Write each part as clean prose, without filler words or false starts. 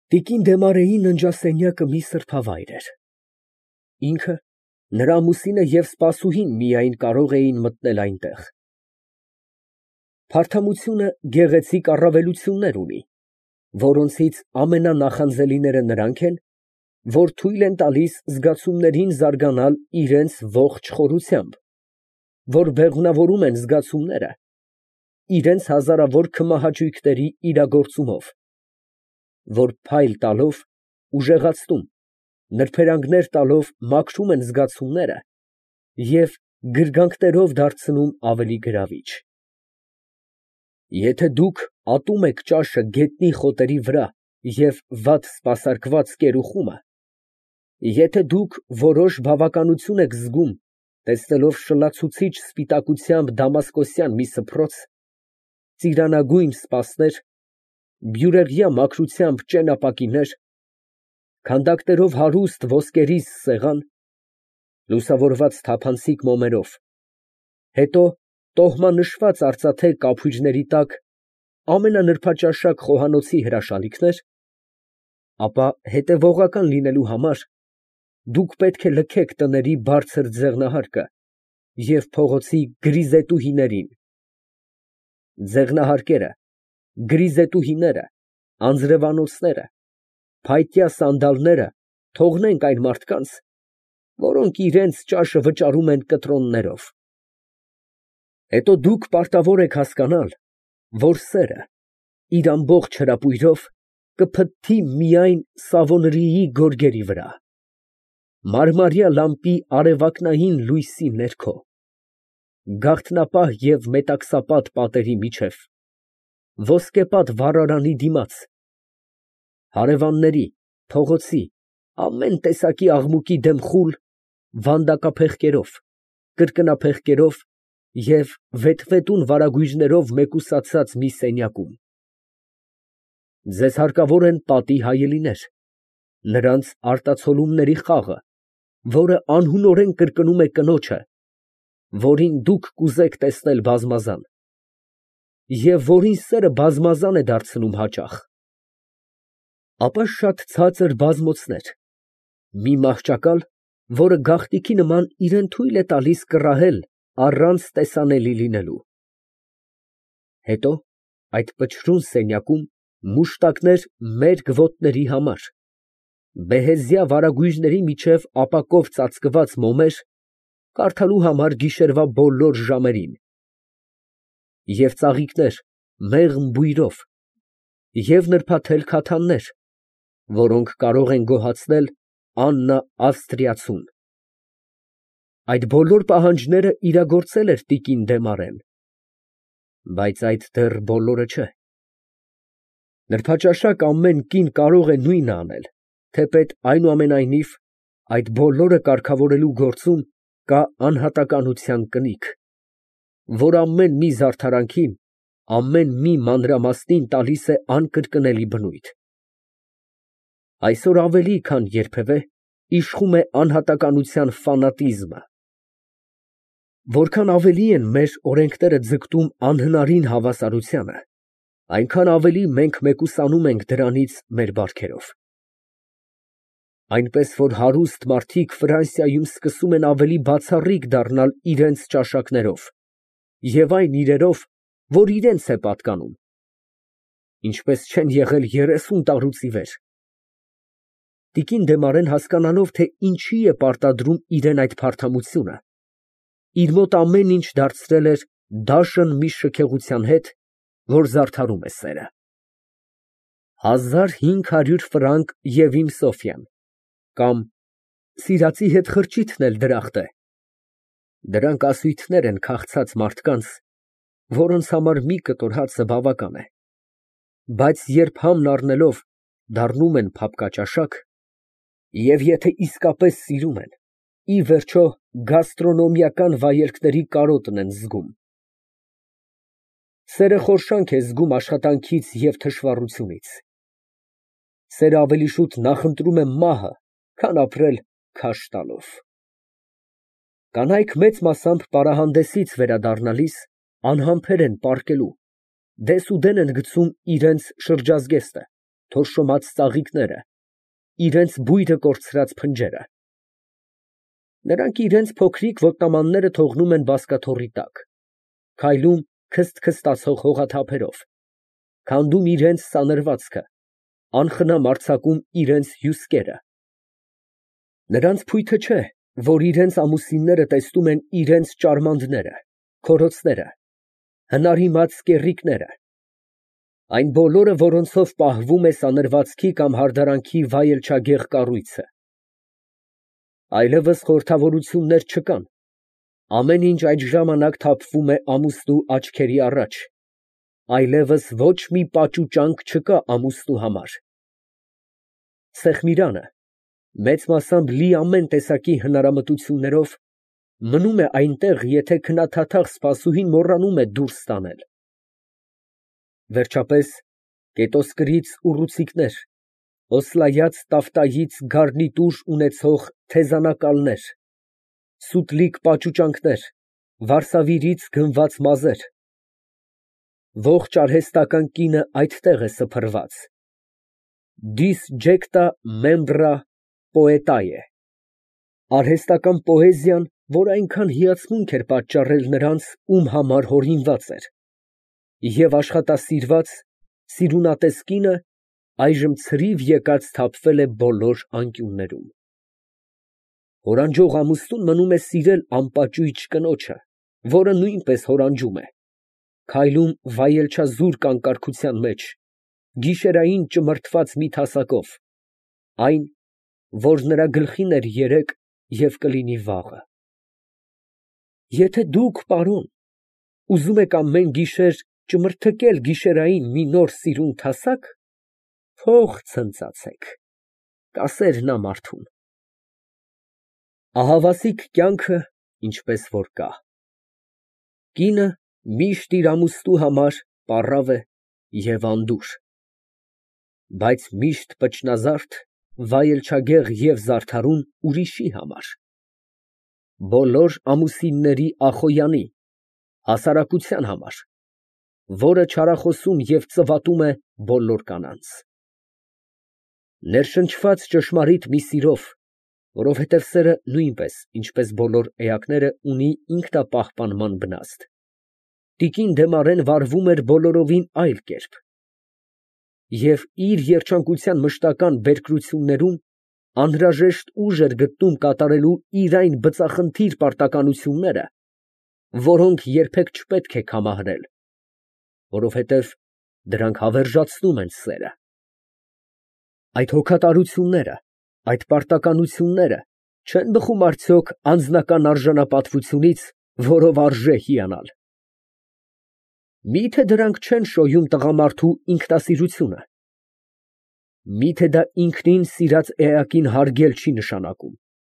Տիկին Դեմարեի ննջասենյակը մի սրբավայր էր։ Ինքը, նրա ամուսինը և սպասուհին միայն կարող էին մտնել այնտեղ։ Փարթամությունը գեղեցիկ առավելություններ ունի, որոնցից ամենանախանձելիները նրանք են, որ թույլ են տալիս զգացումներին զարգանալ իրենց ողջ խորությամբ, որ բեղմնավորում են զգացումները իրենց հազարավոր քմահաճույքների իրագործումով, որ փայլ տալով ուժեղացնում, նրբերանգներ տալով մաքրում են զգացումները և գրգանքներով դարձնում ավելի գրավիչ։ Եթե դուք ատում եք ճաշը գետնի խոտերի վրա և վատ սպասարկված կերուխումը, եթե դուք որոշ բավականություն եք զգում, տեսնելով շլացուցիչ սպիտակությամբ դամասկոսյան մի սփռոց, ծիրանագույն սպասներ, բյուրեղյա մաքրությամբ ճենապակիներ, քանդակներով հարուստ ոսկերիս սեղան, լուսավորված թափանցիկ մոմերով, հետո տոհմանշված արծաթե կափույրների տակ ամենանրբաճաշակ խոհանոցի հրաշալիքներ, ապա հետևողական լինելու համար դուք պետք է լքեք տների բարձր ձեղնահարկը և փողոցի գրիզետուհիներին։ Ձեղնահարկերը, գրիզետուհիները, անձրևանոցները, փայտյա սանդալները թողնենք այն մարդկանց, որոնք իրենց ճաշը վճարում են կտրոններով։ Հետո դուք պարտավոր եք հասկանալ, որ սերը իր ամբողջ հրապույրով կփթթի միայն Սավոնրիի գորգերի վրա, մարմարյա լամպի արևակնային լույսի ներքո, գաղտնապահ և մետաքսապատ պատերի միջև, ոսկեպատ վառարանի դիմաց, հարևանների, փողոցի, ամեն տեսակի աղմուկի դեմ խուլ վանդակափեղկերով, կրկնափեղկերով և վետվետուն վարագույրներով մեկուսացած մի սենյակում։ Ձեզ հարկավոր են պատի հայելիներ, նրանց արտացոլումների խաղը, որը անհունորեն կրկնում է կնոջը, որին դուք կուզեք տեսնել բազմազան, և որին սերը բազմազան է դարձնում հաճախ։ Ապա շատ ցածր բազմոցներ, մի մահճակալ, որը գաղտիքի նման իրան թույլ է տալիս կռահել առանց տեսանելի լինելու։ Հետո այդ փչրուն սենյակում մուշտակներ մերկ ոտների համար, բեհեզյա վարագույրների միջև ապակով ծածկված մոմեր կարդալու համար գիշերվա բոլոր ժամերին և ծաղիկներ մեղմ բույրով և նրբաթել քաթաններ, որոնք կարող են գոհացնել Աննա Ավստրիացուն։ Այդ բոլոր պահանջները իրագործել էր տիկին Դեմարեն, բայց այդ դեռ բոլորը չէ։ Նրբաճաշակ ամեն կին կարող է նույնը անել, թեպետ այնուամենայնիվ այդ բոլորը կարգավորելու գործում կա անհատականության կնիք, որ ամեն մի զարդարանքին, ամեն մի մանրամասնին տալիս է անկրկնելի բնույթ։ Այսօր ավելի քան երբևէ իշխում է անհատականության ֆանատիզմը։ Որքան ավելի են մեր օրենքները ձգտում անհնարին հավասարությանը, այնքան ավելի մենք մեկուսանում ենք դրանից մեր բարքերով։ Այնպես որ հարուստ մարդիկ Ֆրանսիայում սկսում են ավելի բացառիկ դառնալ իրենց ճաշակներով և այն իրերով, որ իրենց է պատկանում, ինչպես չեն եղել 30 տարուց ի վեր։ Տիկին Դեմարեն հասկանալով, թե ինչի է պարտադրում իրան այդ փարթամությունը, իր մոտ ամեն ինչ դարձրել էր դաշն մի շքեղության հետ, որ զարդարում է սերը։ 1500 ֆրանկ և իմ Սոֆյան, կամ սիրածի հետ խրճիթն էլ դրախտ է։ Դրանք ասույթներ են քաղցած մարդկանց, որոնց համար մի կտոր հացը բավական է, բայց երբ համն առնելով, դառնում են փափկաճաշակ, և եթե իսկապես սիրում են, ի վերջո գաստրոնոմիական վայելքների կարոտն են զգում։ Սերը խորշանք է զգում աշխատանքից և թշվառությունից։ Սերը ավելի շուտ նախընտրում է մահը, քան ապրել քաշ տալով։ Կանայք մեծ մասամբ պարահանդեսից վերադառնալիս անհամբեր են պառկելու, դեսուդեն են գցում իրենց շրջազգեստը, թորշոմած ծաղիկները, իրենց բույրը կորցրած փնջերը։ Նրանք իրենց փոքրիկ ոտնամանները թողնում են բազկաթոռի տակ, քայլում քսթ֊քստացող հողաթափերով, քանդում իրենց սանրվածքը, անխնամ արձակում իրենց հյուսկերը։ Նրանց փույթը չէ, որ իրենց ամուսինները տեսնում են իրենց ճարմանդները, քորոցները, հնարիմաց կեռիկները, այն բոլորը, որոնցով պահվում է սանրվածքի կամ հարդարանքի վայելչագեղ կառույցը։ Այլևս խորհրդավորություններ չկան, ամեն ինչ այդ ժամանակ թափվում է ամուսնու աչքերի առաջ, այլևս ոչ մի պաճուճանք չկա ամուսնու համար։ Սեղմիրանը, մեծ մասամբ լի ամեն տեսակի հնարամտություններով, մնում է այնտեղ, եթե քննադատաղ սպասուհին մոռանում է դուրս տանել։ Վերջապես, կետոսկրից ուռուցիկներ, օսլայած տավտայից գառնիտուր ունեցող թեզանակալներ, սուտլիկ պաճուճանքներ, վարսավիրից գնված մազեր, ողջ արհեստական կինը այդտեղ է սփռված։ Disjecta membra poetae, արհեստական պոեզիան, որ այնքան հիացմունք էր պատճառել նրանց, ում համար հորինված էր, և աշխատասիրված, սիրունատես կինը այժմ ցրիվ եկած թափվել է բոլոր անկյուններում։ Հորանջող ամուսնուն մնում է սիրել անպաճույճ կնոջը, որը նույնպես հորանջում է, քայլում վայելչազուր կանկարգության մեջ, գիշերային ճմրթված մի թասակով, այն, որ նրա գլխին էր երեկ և կլինի վաղը։ Եթե դուք, պարոն, ուզում եք ամեն գիշեր ճմրթկել գիշերային մի նոր սիրուն թասակ, փող ցնծացեք, կասեր նա մարդուն։ Ահավասիկ կյանքը ինչպես որ կա։ Կինը միշտ իր ամուսնու համար պառավ է և անդուր, բայց միշտ պճնազարդ, վայելչագեղ և զարդարուն ուրիշի համար, բոլոր ամուսինների Ախոյանի, հասարակության համար, որը չարախոսում և ծվատում է բոլոր կանանց։ Ներշնչված ճշմարիտ մի սիրով, որովհետև սերը նույնպես, ինչպես բոլոր էակները, ունի ինքնապահպանման բնազդ, տիկին Դեմարեն վարվում էր բոլորովին այլ կերպ, և իր երջանկության մշտական բերկրություններում անհրաժեշտ ուժ էր գտնում կատարելու իր այն բծախնդիր պարտականությունները, որոնք երբեք չպետք է կամահրել, որովհետև դրանք հավերժացնում են սերը։ Այդ հոգատարությունները, այդ պարտականությունները չեն բխում արդյոք անձնական արժանապատվությունից, որով արժե հիանալ։ Մի՞թե դրանք չեն շոյում տղամարդու ինքնասիրությունը։ Մի՞թե դա ինքնին սիրած էակին հարգել չի նշանակում։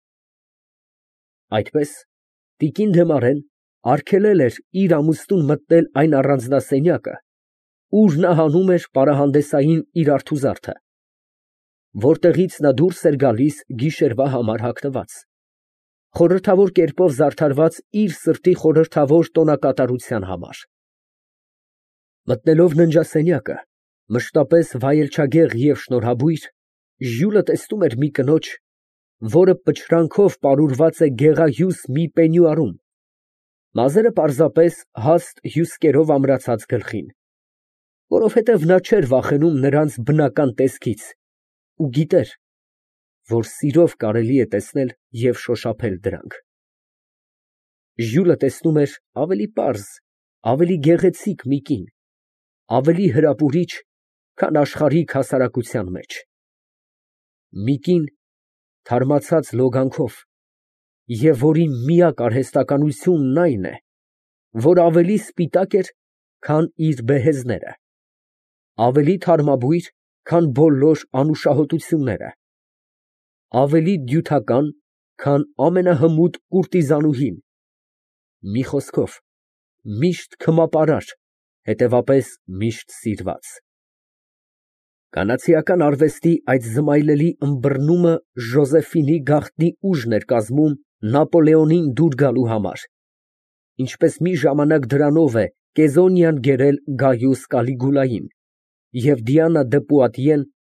Այդպես, տիկին Դեմարեն արգելել էր իր ամուսնուն մտնել այն առանձնասենյակը, ուր նա հանում էր պարահանդեսային իր արթուզարդը, որտեղից նա դուրս էր գալիս գիշերվա համար հագնված, խորհրդավոր կերպով զարդարված իր սրտի խորհրդավոր տոնակատարության համար։ Մտնելով ննջասենյակը, մշտապես վայելչագեղ և շնորհաբույր, Ժյուլը տեսնում էր մի կնոջ, որը պչրանքով պարուրված է գեղահյուս մի պենյուարում, մազերը պարզապես հաստ հյուսկերով ամրացած գլխին, որովհետև նա չէր վախենում նրանց բնական տեսքից ու գիտեր, որ սիրով կարելի է տեսնել և շոշափել դրանք։ Ժյուլը տեսնում էր ավելի պարզ, ավելի գեղեցիկ մի կին, ավելի հրապուրիչ, քան աշխարհիկ հասարակության մեջ, մի կին թարմացած լոգանքով, և որի միակ արհեստականությունն այն է, որ ավելի սպիտակ էր, քան իր բեհեզները, ավելի թարմաբույր, քան բոլոր անուշահոտությունները, ավելի դյութական, քան ամենահմուտ կուրտիզանուհին, մի խոսքով, միշտ քմապարար, հետևապես միշտ սիրված։ Կանացիական արվեստի այդ զմայլելի ըմբռնումը Ժոզեֆինի գաղտնի ուժն էր կազմում Նապոլեոնին դուր գալու համար, ինչպես մի ժամանակ դրանով է Կեզոնիան գերել Գայուս Կալիգուլային, և Դիանա դը Պուատիեն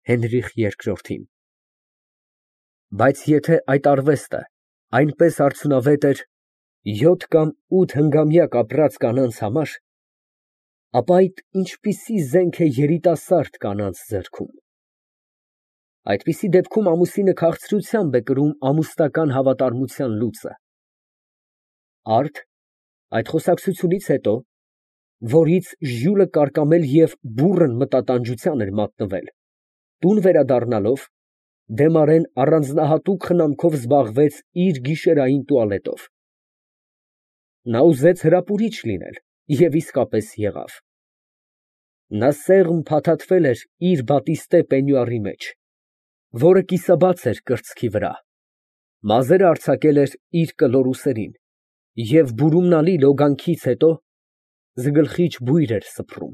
Հենրիխ II-ին։ Բայց եթե այդ արվեստը այնպես արդյունավետ էր 7 կամ 8 հնգամյա ապրած կանանց համար, ապա այդ ինչպիսի զենք է երիտասարդ կանանց ձեռքում։ Այդպիսի դեպքում ամուսինը քաղցրությամբ է կրում ամուսնական հավատարմության լուծը։ Արդ այդ խոսակցությունից հետո, որից Ժյուլը կարկամել և բուռն մտատանջության էր մատնվել, տուն վերադառնալով, Դեմարեն առանձնահատուկ խնամքով զբաղվեց իր գիշերային տուալետով։ Նա ուզեց հրապուրիչ լինել և իսկապես եղավ։ Նա սեղմ փաթաթվել էր իր բատիստե պենյուարի մեջ, որը կիսաբաց էր կրծքի վրա, մազերը արձակել էր իր կլոր ուսերին և բուրումնալի լոգանքից հետո զգլխիչ բույր էր սփռում։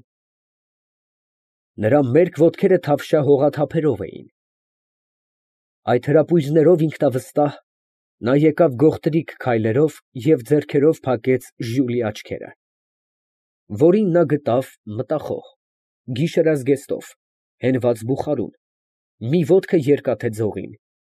Նրա մերկ ոտքերը թավշյա հողաթափերով էին։ Այդ հրապույրներով ինքնավստահ, նա եկավ գողտրիկ քայլերով և ձեռքերով փակեց Ժյուլի աչքերը, որին նա գտավ մտախոհ, գիշերազգեստով, հենված բուխարուն, մի ոտքը երկաթե ձողին։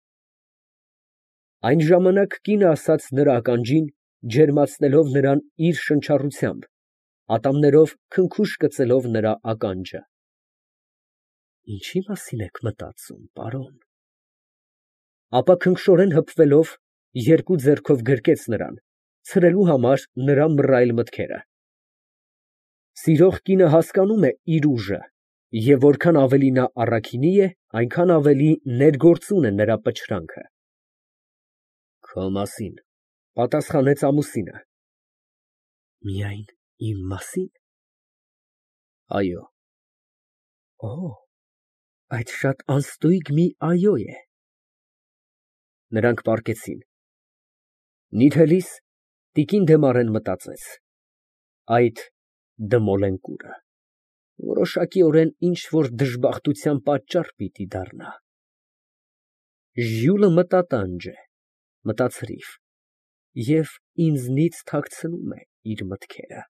Այն ժամանակ կինը ասաց նրա ականջին, ջերմացնելով նրան իր շնչառությամբ, ատամներով քնքուշ կծելով նրա ականջը. «Ինչի՞ մասին եք մտածում, պարոն»։ Ապա քնքշորեն հպվելով, երկու ձեռքով գրկեց նրան, ցրելու համար նրա մռայլ մտքերը։ Սիրող կինը հասկանում է իր ուժը, և որքան ավելի նա առաքինի է, այնքան ավելի ներգործուն է նրա պչրանքը։ «Քո մասին», ֊ պատասխանեց ամուսինը։ «Միայն իմ մասի՞ն»։ «Այո»։ Օ, այդ շատ անստույգ մի «այո» է։ Նրանք պառկեցին։ Նիթելիս տիկին Դեմարեն մտածեց. այդ դմոլենկուրը որոշակիորեն ինչ֊որ դժբախտության պատճառ պիտի դառնա։ Ժյուլը մտատանջ է, մտացրիվ, և ինձնից թաքցնում է իր մտքերը։